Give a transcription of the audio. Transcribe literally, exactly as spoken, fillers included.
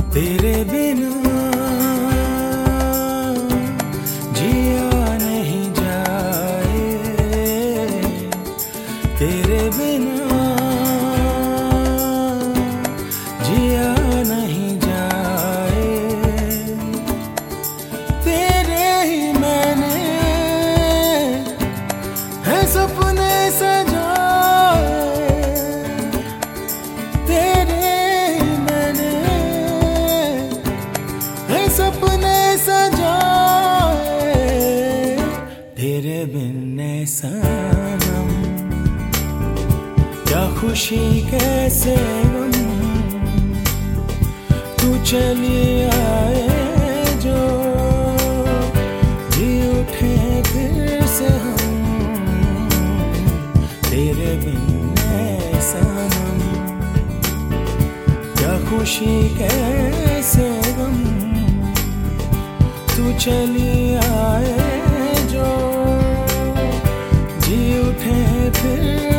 तेरे बिना जिया नहीं जाए, तेरे बिना जिया नहीं जाए। तेरे ही मैंने है सपने सजाए, तेरे ही मैंने है सपने सजाए। तेरे बिन सनम क्या खुशी कैसे गम, तू चली आए जो जी उठे फिर से हम। तेरे बिन सनम क्या खुशी कैसे गम, तू चली आए जो जी उठे फिर